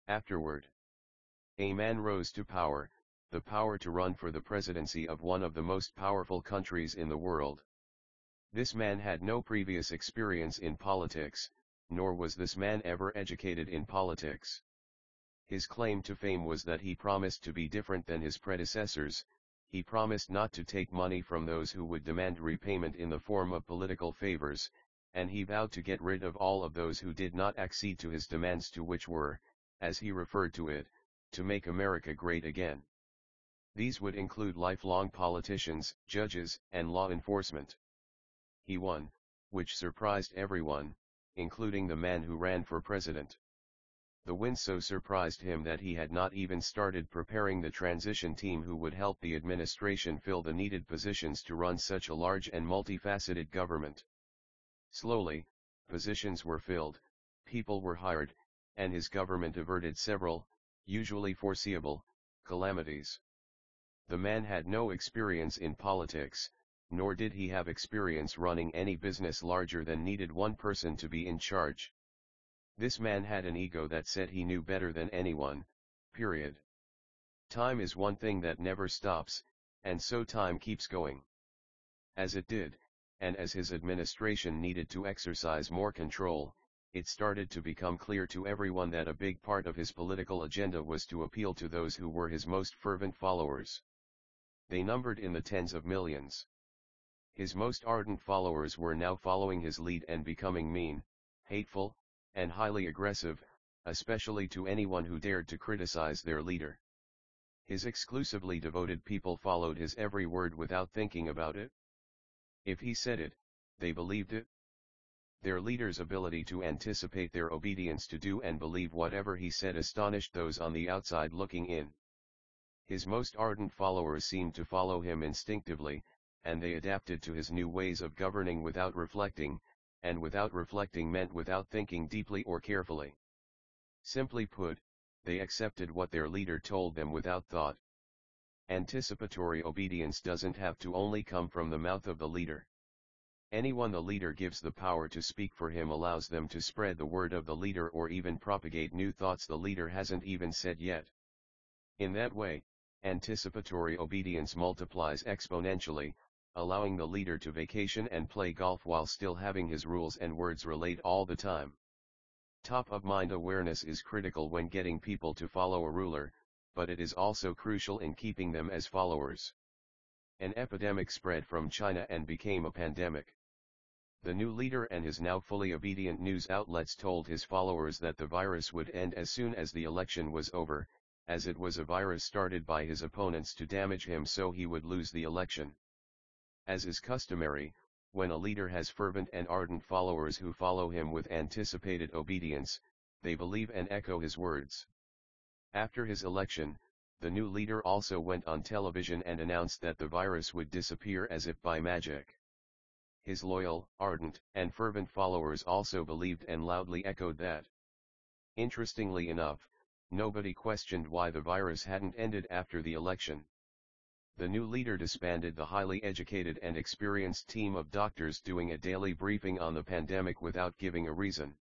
Afterward, a man rose to power, the power to run for the presidency of one of the most powerful countries in the world. This man had no previous experience in politics, nor was this man ever educated in politics. His claim to fame was that he promised to be different than his predecessors. He promised not to take money from those who would demand repayment in the form of political favors, and he vowed to get rid of all of those who did not accede to his demands, to which were, as he referred to it, to make America great again. These would include lifelong politicians, judges, and law enforcement. He won, which surprised everyone, including the man who ran for president. The win so surprised him that he had not even started preparing the transition team who would help the administration fill the needed positions to run such a large and multifaceted government. Slowly, positions were filled, people were hired, and his government averted several, usually foreseeable, calamities. The man had no experience in politics, nor did he have experience running any business larger than needed one person to be in charge. This man had an ego that said he knew better than anyone, period. Time is one thing that never stops, and so time keeps going. As it did, and as his administration needed to exercise more control, it started to become clear to everyone that a big part of his political agenda was to appeal to those who were his most fervent followers. They numbered in the tens of millions. His most ardent followers were now following his lead and becoming mean, hateful, and highly aggressive, especially to anyone who dared to criticize their leader. His exclusively devoted people followed his every word without thinking about it. If he said it, they believed it. Their leader's ability to anticipate their obedience to do and believe whatever he said astonished those on the outside looking in. His most ardent followers seemed to follow him instinctively, and they adapted to his new ways of governing without reflecting, and without reflecting meant without thinking deeply or carefully. Simply put, they accepted what their leader told them without thought. Anticipatory obedience doesn't have to only come from the mouth of the leader. Anyone the leader gives the power to speak for him allows them to spread the word of the leader or even propagate new thoughts the leader hasn't even said yet. In that way, anticipatory obedience multiplies exponentially, allowing the leader to vacation and play golf while still having his rules and words relayed all the time. Top-of-mind awareness is critical when getting people to follow a ruler, but it is also crucial in keeping them as followers. An epidemic spread from China and became a pandemic. The new leader and his now fully obedient news outlets told his followers that the virus would end as soon as the election was over, as it was a virus started by his opponents to damage him so he would lose the election. As is customary, when a leader has fervent and ardent followers who follow him with anticipated obedience, they believe and echo his words. After his election, the new leader also went on television and announced that the virus would disappear as if by magic. His loyal, ardent, and fervent followers also believed and loudly echoed that. Interestingly enough, nobody questioned why the virus hadn't ended after the election. The new leader disbanded the highly educated and experienced team of doctors doing a daily briefing on the pandemic without giving a reason.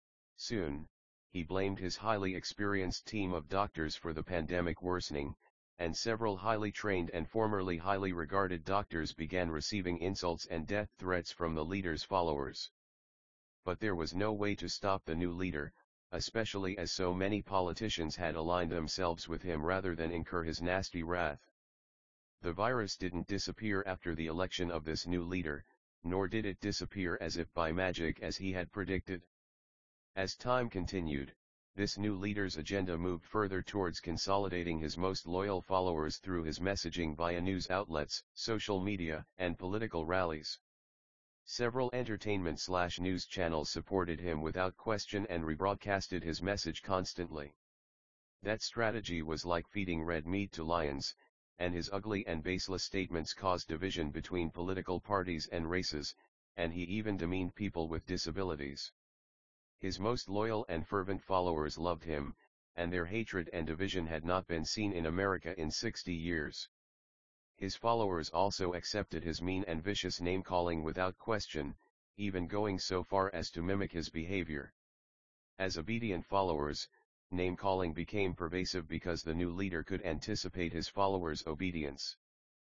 Soon, he blamed his highly experienced team of doctors for the pandemic worsening, and several highly trained and formerly highly regarded doctors began receiving insults and death threats from the leader's followers. But there was no way to stop the new leader, especially as so many politicians had aligned themselves with him rather than incur his nasty wrath. The virus didn't disappear after the election of this new leader, nor did it disappear as if by magic as he had predicted. As time continued, this new leader's agenda moved further towards consolidating his most loyal followers through his messaging via news outlets, social media, and political rallies. Several entertainment/news channels supported him without question and rebroadcasted his message constantly. That strategy was like feeding red meat to lions, and his ugly and baseless statements caused division between political parties and races, and he even demeaned people with disabilities. His most loyal and fervent followers loved him, and their hatred and division had not been seen in America in 60 years. His followers also accepted his mean and vicious name-calling without question, even going so far as to mimic his behavior. As obedient followers, name-calling became pervasive because the new leader could anticipate his followers' obedience.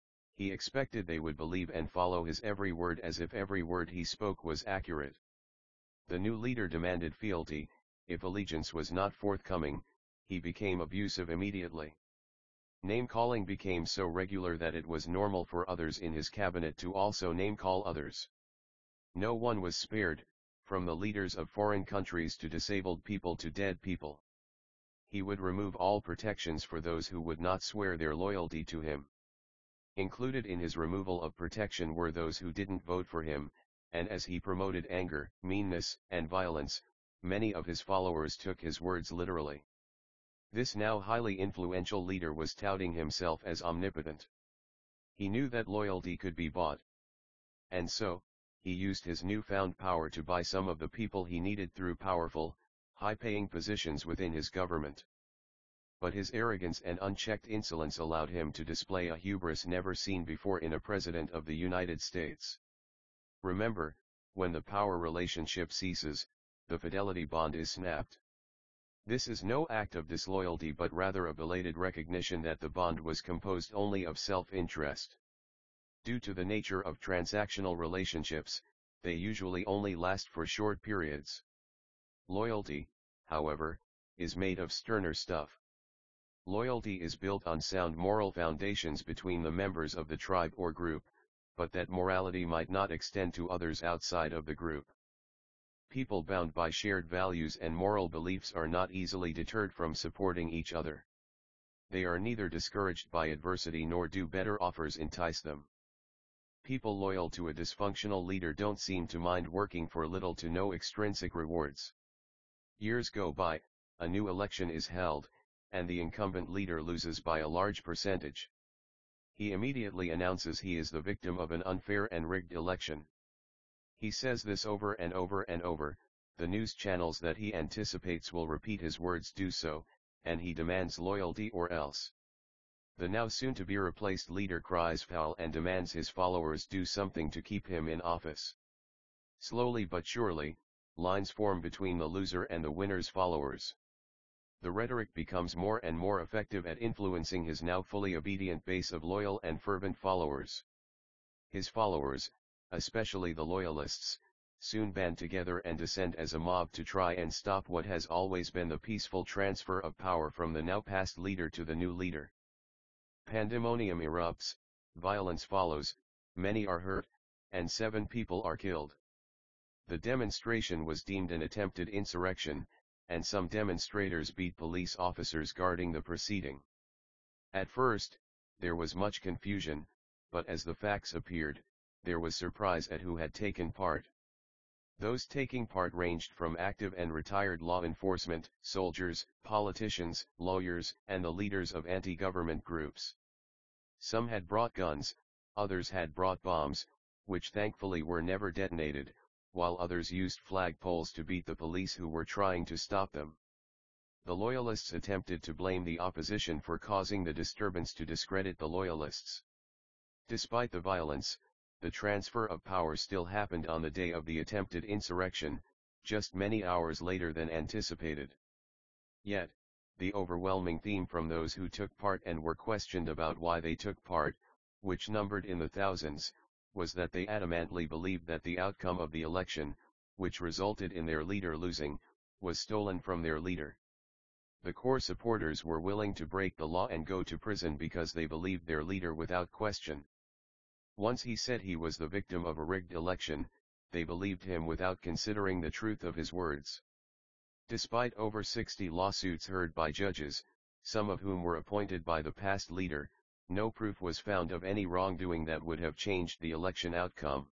He expected they would believe and follow his every word as if every word he spoke was accurate. The new leader demanded fealty. If allegiance was not forthcoming, he became abusive immediately. Name-calling became so regular that it was normal for others in his cabinet to also name-call others. No one was spared, from the leaders of foreign countries to disabled people to dead people. He would remove all protections for those who would not swear their loyalty to him. Included in his removal of protection were those who didn't vote for him, and as he promoted anger, meanness, and violence, many of his followers took his words literally. This now highly influential leader was touting himself as omnipotent. He knew that loyalty could be bought. And so, he used his newfound power to buy some of the people he needed through powerful, high-paying positions within his government. But his arrogance and unchecked insolence allowed him to display a hubris never seen before in a president of the United States. Remember, when the power relationship ceases, the fidelity bond is snapped. This is no act of disloyalty but rather a belated recognition that the bond was composed only of self-interest. Due to the nature of transactional relationships, they usually only last for short periods. Loyalty, however, is made of sterner stuff. Loyalty is built on sound moral foundations between the members of the tribe or group, but that morality might not extend to others outside of the group. People bound by shared values and moral beliefs are not easily deterred from supporting each other. They are neither discouraged by adversity nor do better offers entice them. People loyal to a dysfunctional leader don't seem to mind working for little to no extrinsic rewards. Years go by, a new election is held, and the incumbent leader loses by a large percentage. He immediately announces he is the victim of an unfair and rigged election. He says this over and over and over, the news channels that he anticipates will repeat his words do so, and he demands loyalty or else. The now soon-to-be replaced leader cries foul and demands his followers do something to keep him in office. Slowly but surely, lines form between the loser and the winner's followers. The rhetoric becomes more and more effective at influencing his now fully obedient base of loyal and fervent followers. His followers, especially the loyalists, soon band together and descend as a mob to try and stop what has always been the peaceful transfer of power from the now past leader to the new leader. Pandemonium erupts, violence follows, many are hurt, and 7 people are killed. The demonstration was deemed an attempted insurrection, and some demonstrators beat police officers guarding the proceeding. At first, there was much confusion, but as the facts appeared, there was surprise at who had taken part. Those taking part ranged from active and retired law enforcement, soldiers, politicians, lawyers, and the leaders of anti-government groups. Some had brought guns, others had brought bombs, which thankfully were never detonated, while others used flagpoles to beat the police who were trying to stop them. The Loyalists attempted to blame the opposition for causing the disturbance to discredit the Loyalists. Despite the violence, the transfer of power still happened on the day of the attempted insurrection, just many hours later than anticipated. Yet, the overwhelming theme from those who took part and were questioned about why they took part, which numbered in the thousands, was that they adamantly believed that the outcome of the election, which resulted in their leader losing, was stolen from their leader. The core supporters were willing to break the law and go to prison because they believed their leader without question. Once he said he was the victim of a rigged election, they believed him without considering the truth of his words. Despite over 60 lawsuits heard by judges, some of whom were appointed by the past leader, no proof was found of any wrongdoing that would have changed the election outcome.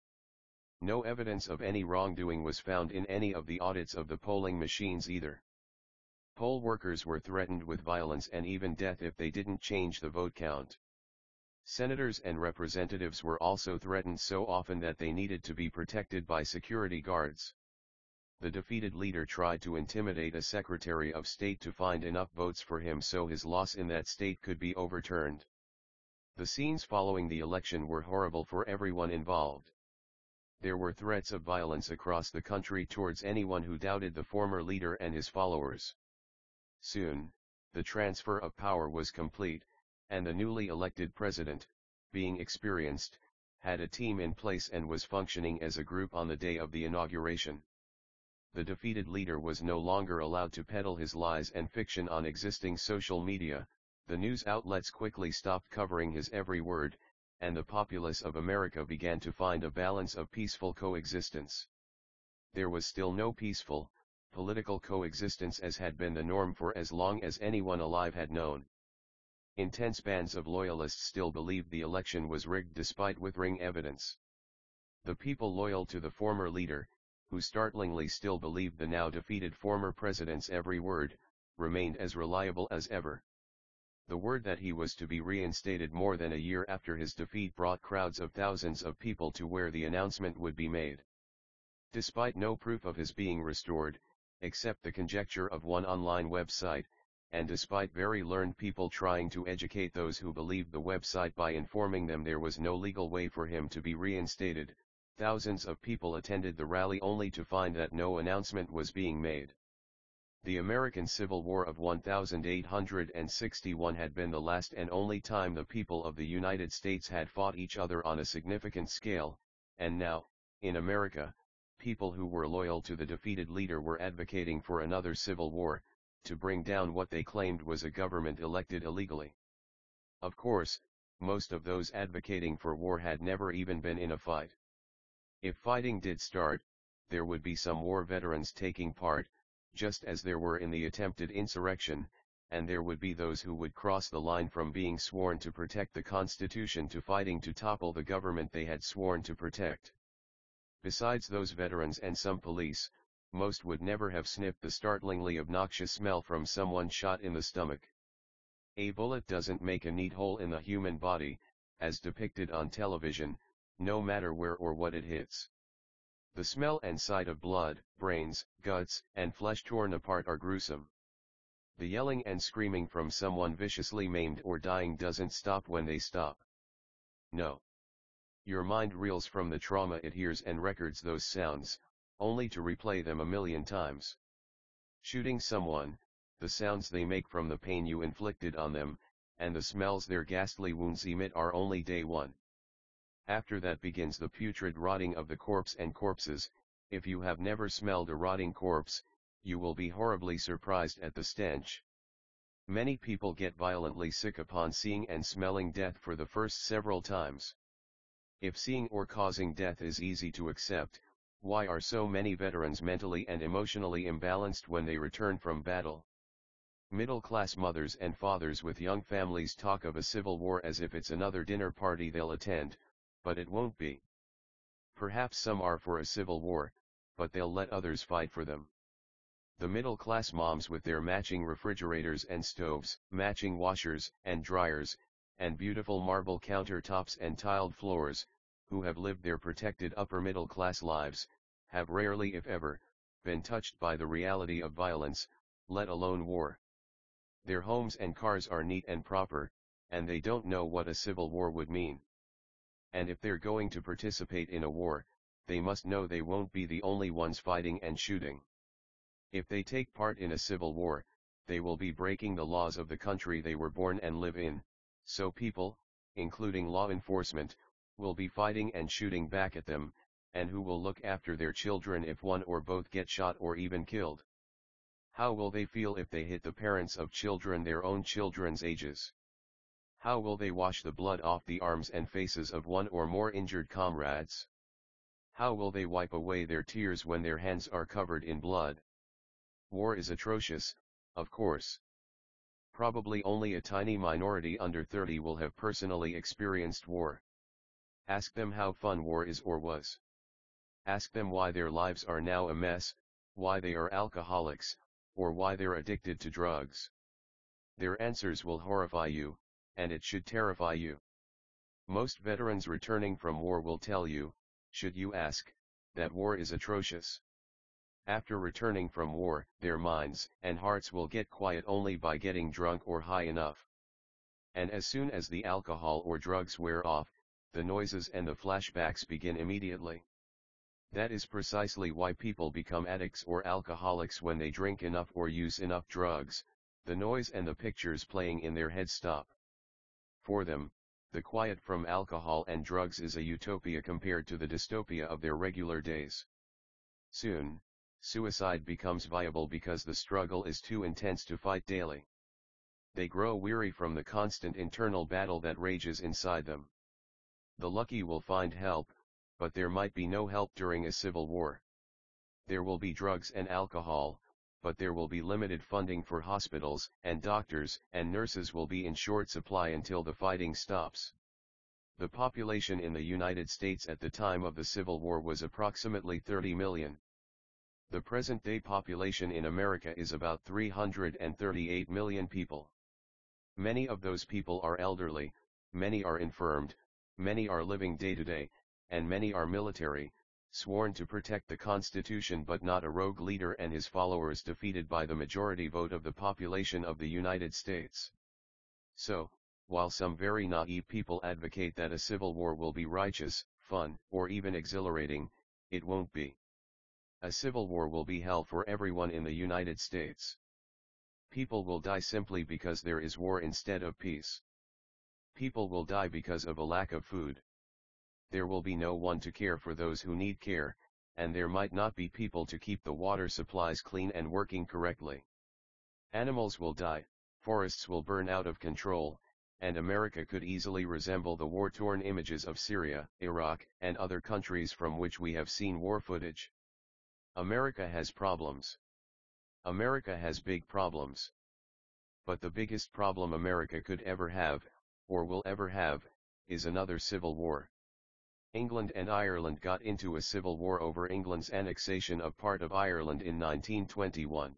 No evidence of any wrongdoing was found in any of the audits of the polling machines either. Poll workers were threatened with violence and even death if they didn't change the vote count. Senators and representatives were also threatened so often that they needed to be protected by security guards. The defeated leader tried to intimidate a Secretary of State to find enough votes for him so his loss in that state could be overturned. The scenes following the election were horrible for everyone involved. There were threats of violence across the country towards anyone who doubted the former leader and his followers. Soon, the transfer of power was complete, and the newly elected president, being experienced, had a team in place and was functioning as a group on the day of the inauguration. The defeated leader was no longer allowed to peddle his lies and fiction on existing social media. The news outlets quickly stopped covering his every word, and the populace of America began to find a balance of peaceful coexistence. There was still no peaceful, political coexistence as had been the norm for as long as anyone alive had known. Intense bands of loyalists still believed the election was rigged despite withering evidence. The people loyal to the former leader, who startlingly still believed the now defeated former president's every word, remained as reliable as ever. The word that he was to be reinstated more than a year after his defeat brought crowds of thousands of people to where the announcement would be made. Despite no proof of his being restored, except the conjecture of one online website, and despite very learned people trying to educate those who believed the website by informing them there was no legal way for him to be reinstated, thousands of people attended the rally only to find that no announcement was being made. The American Civil War of 1861 had been the last and only time the people of the United States had fought each other on a significant scale, and now, in America, people who were loyal to the defeated leader were advocating for another civil war, to bring down what they claimed was a government elected illegally. Of course, most of those advocating for war had never even been in a fight. If fighting did start, there would be some war veterans taking part, just as there were in the attempted insurrection, and there would be those who would cross the line from being sworn to protect the Constitution to fighting to topple the government they had sworn to protect. Besides those veterans and some police, most would never have sniffed the startlingly obnoxious smell from someone shot in the stomach. A bullet doesn't make a neat hole in the human body, as depicted on television, no matter where or what it hits. The smell and sight of blood, brains, guts, and flesh torn apart are gruesome. The yelling and screaming from someone viciously maimed or dying doesn't stop when they stop. No. Your mind reels from the trauma it hears and records those sounds, only to replay them a million times. Shooting someone, the sounds they make from the pain you inflicted on them, and the smells their ghastly wounds emit are only day one. After that begins the putrid rotting of the corpse and corpses. If you have never smelled a rotting corpse, you will be horribly surprised at the stench. Many people get violently sick upon seeing and smelling death for the first several times. If seeing or causing death is easy to accept, why are so many veterans mentally and emotionally imbalanced when they return from battle? Middle-class mothers and fathers with young families talk of a civil war as if it's another dinner party they'll attend, but it won't be. Perhaps some are for a civil war, but they'll let others fight for them. The middle-class moms with their matching refrigerators and stoves, matching washers and dryers, and beautiful marble countertops and tiled floors, who have lived their protected upper-middle-class lives, have rarely if ever, been touched by the reality of violence, let alone war. Their homes and cars are neat and proper, and they don't know what a civil war would mean. And if they're going to participate in a war, they must know they won't be the only ones fighting and shooting. If they take part in a civil war, they will be breaking the laws of the country they were born and live in, so people, including law enforcement, will be fighting and shooting back at them, and who will look after their children if one or both get shot or even killed? How will they feel if they hit the parents of children their own children's ages? How will they wash the blood off the arms and faces of one or more injured comrades? How will they wipe away their tears when their hands are covered in blood? War is atrocious, of course. Probably only a tiny minority under 30 will have personally experienced war. Ask them how fun war is or was. Ask them why their lives are now a mess, why they are alcoholics, or why they're addicted to drugs. Their answers will horrify you, and it should terrify you. Most veterans returning from war will tell you, should you ask, that war is atrocious. After returning from war, their minds and hearts will get quiet only by getting drunk or high enough. And as soon as the alcohol or drugs wear off, the noises and the flashbacks begin immediately. That is precisely why people become addicts or alcoholics when they drink enough or use enough drugs, The noise and the pictures playing in their heads stop. For them, the quiet from alcohol and drugs is a utopia compared to the dystopia of their regular days. Soon, suicide becomes viable because the struggle is too intense to fight daily. They grow weary from the constant internal battle that rages inside them. The lucky will find help, but there might be no help during a civil war. There will be drugs and alcohol, but there will be limited funding for hospitals, and doctors and nurses will be in short supply until the fighting stops. The population in the United States at the time of the Civil War was approximately 30 million. The present-day population in America is about 338 million people. Many of those people are elderly, many are infirmed, many are living day-to-day, and many are military, sworn to protect the Constitution but not a rogue leader and his followers defeated by the majority vote of the population of the United States. So, while some very naive people advocate that a civil war will be righteous, fun, or even exhilarating, it won't be. A civil war will be hell for everyone in the United States. People will die simply because there is war instead of peace. People will die because of a lack of food. There will be no one to care for those who need care, and there might not be people to keep the water supplies clean and working correctly. Animals will die, forests will burn out of control, and America could easily resemble the war-torn images of Syria, Iraq, and other countries from which we have seen war footage. America has problems. America has big problems. But the biggest problem America could ever have, or will ever have, is another civil war. England and Ireland got into a civil war over England's annexation of part of Ireland in 1921.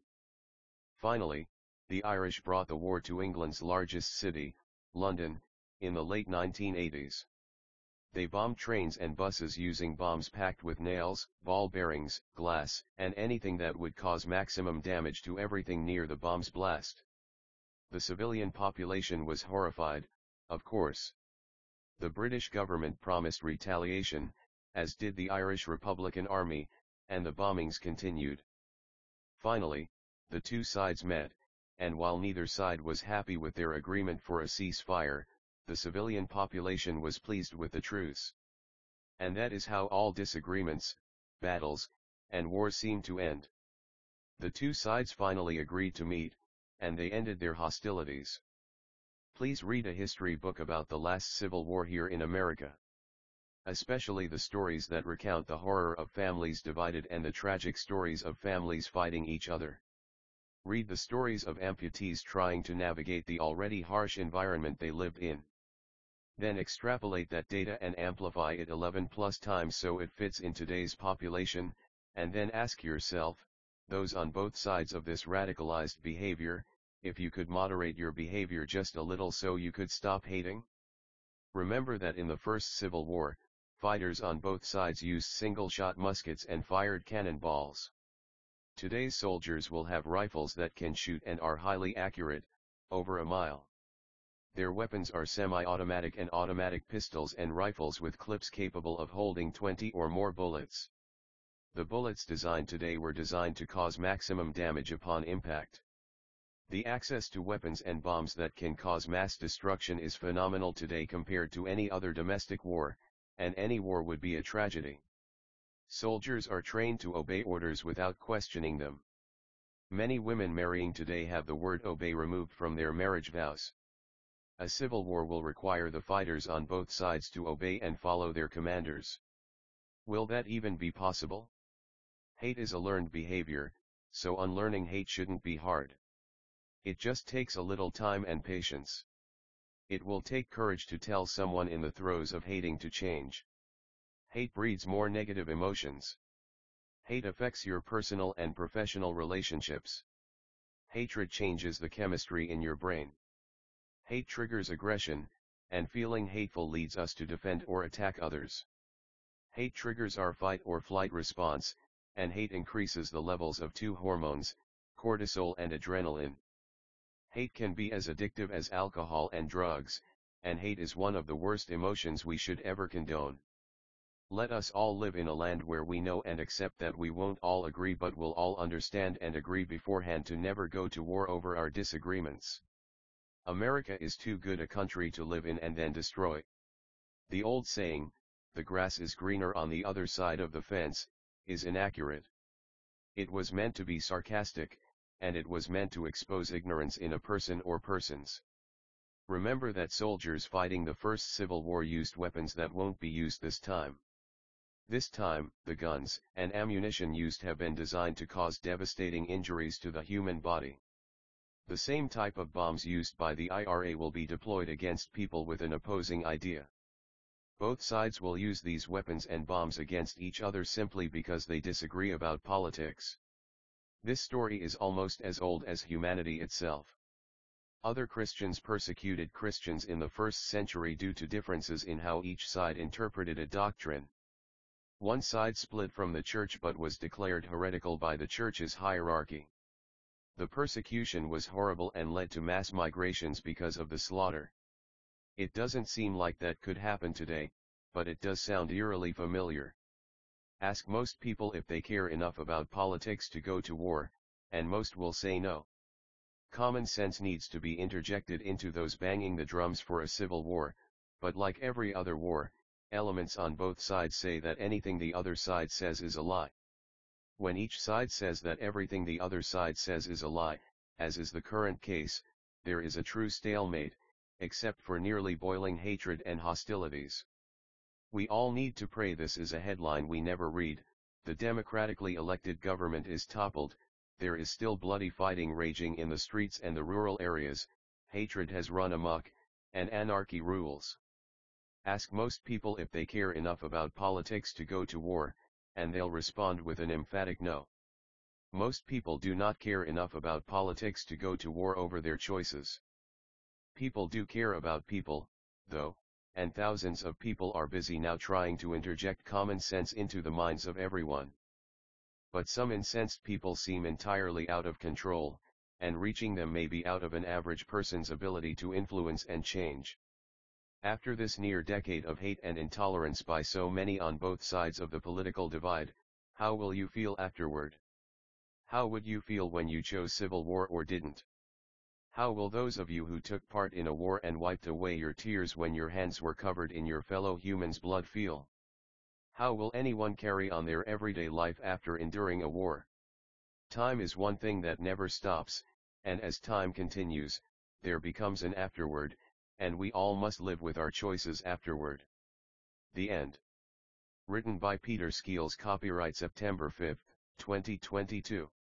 Finally, the Irish brought the war to England's largest city, London, in the late 1980s. They bombed trains and buses using bombs packed with nails, ball bearings, glass, and anything that would cause maximum damage to everything near the bomb's blast. The civilian population was horrified, of course. The British government promised retaliation, as did the Irish Republican Army, and the bombings continued. Finally, the two sides met, and while neither side was happy with their agreement for a ceasefire, the civilian population was pleased with the truce. And that is how all disagreements, battles, and wars seem to end. The two sides finally agreed to meet, and they ended their hostilities. Please read a history book about the last Civil War here in America. Especially the stories that recount the horror of families divided and the tragic stories of families fighting each other. Read the stories of amputees trying to navigate the already harsh environment they lived in. Then extrapolate that data and amplify it 11 plus times so it fits in today's population, and then ask yourself, those on both sides of this radicalized behavior, if you could moderate your behavior just a little so you could stop hating? Remember that in the First Civil War, fighters on both sides used single-shot muskets and fired cannonballs. Today's soldiers will have rifles that can shoot and are highly accurate, over a mile. Their weapons are semi-automatic and automatic pistols and rifles with clips capable of holding 20 or more bullets. The bullets designed today were designed to cause maximum damage upon impact. The access to weapons and bombs that can cause mass destruction is phenomenal today compared to any other domestic war, and any war would be a tragedy. Soldiers are trained to obey orders without questioning them. Many women marrying today have the word obey removed from their marriage vows. A civil war will require the fighters on both sides to obey and follow their commanders. Will that even be possible? Hate is a learned behavior, so unlearning hate shouldn't be hard. It just takes a little time and patience. It will take courage to tell someone in the throes of hating to change. Hate breeds more negative emotions. Hate affects your personal and professional relationships. Hatred changes the chemistry in your brain. Hate triggers aggression, and feeling hateful leads us to defend or attack others. Hate triggers our fight or flight response, and hate increases the levels of two hormones, cortisol and adrenaline. Hate can be as addictive as alcohol and drugs, and hate is one of the worst emotions we should ever condone. Let us all live in a land where we know and accept that we won't all agree but will all understand and agree beforehand to never go to war over our disagreements. America is too good a country to live in and then destroy. The old saying, "The grass is greener on the other side of the fence," is inaccurate. It was meant to be sarcastic, and it was meant to expose ignorance in a person or persons. Remember that soldiers fighting the First Civil War used weapons that won't be used this time. This time, the guns and ammunition used have been designed to cause devastating injuries to the human body. The same type of bombs used by the IRA will be deployed against people with an opposing idea. Both sides will use these weapons and bombs against each other simply because they disagree about politics. This story is almost as old as humanity itself. Other Christians persecuted Christians in the first century due to differences in how each side interpreted a doctrine. One side split from the church but was declared heretical by the church's hierarchy. The persecution was horrible and led to mass migrations because of the slaughter. It doesn't seem like that could happen today, but it does sound eerily familiar. Ask most people if they care enough about politics to go to war, and most will say no. Common sense needs to be interjected into those banging the drums for a civil war, but like every other war, elements on both sides say that anything the other side says is a lie. When each side says that everything the other side says is a lie, as is the current case, there is a true stalemate, except for nearly boiling hatred and hostilities. We all need to pray this is a headline we never read: the democratically elected government is toppled, there is still bloody fighting raging in the streets and the rural areas, hatred has run amok, and anarchy rules. Ask most people if they care enough about politics to go to war, and they'll respond with an emphatic no. Most people do not care enough about politics to go to war over their choices. People do care about people, though, and thousands of people are busy now trying to interject common sense into the minds of everyone. But some incensed people seem entirely out of control, and reaching them may be out of an average person's ability to influence and change. After this near decade of hate and intolerance by so many on both sides of the political divide, how will you feel afterward? How would you feel when you chose civil war or didn't? How will those of you who took part in a war and wiped away your tears when your hands were covered in your fellow human's blood feel? How will anyone carry on their everyday life after enduring a war? Time is one thing that never stops, and as time continues, there becomes an afterward, and we all must live with our choices afterward. The End. Written by Peter Skeels. Copyright September 5, 2022.